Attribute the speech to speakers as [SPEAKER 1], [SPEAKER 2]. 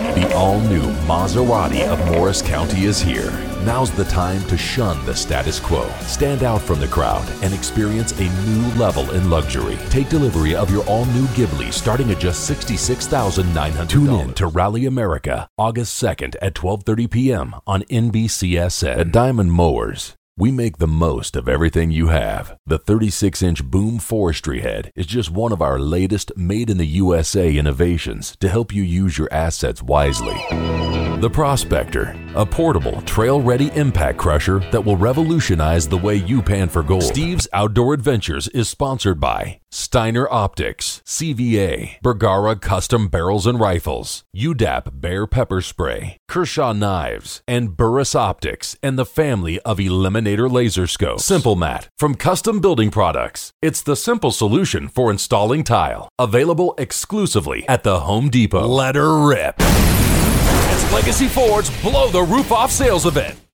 [SPEAKER 1] The all-new Maserati of Morris County is here. Now's the time to shun the status quo, stand out from the crowd, and experience a new level in luxury. Take delivery of your all-new Ghibli starting at just $66,900. Tune in to Rally America, August 2nd at 12:30 p.m. on NBCSN. At Diamond Mowers, we make the most of everything you have. The 36-inch boom forestry head is just one of our latest made-in-the-USA innovations to help you use your assets wisely. The Prospector, a portable, trail-ready impact crusher that will revolutionize the way you pan for gold. Steve's Outdoor Adventures is sponsored by Steiner Optics, CVA, Bergara Custom Barrels and Rifles, UDAP Bear Pepper Spray, Kershaw Knives, and Burris Optics, and the family of Eliminator Laser Scopes. Simple Mat, from Custom Building Products. It's the simple solution for installing tile. Available exclusively at the Home Depot. Let her rip. It's Legacy Ford's Blow the Roof Off sales event.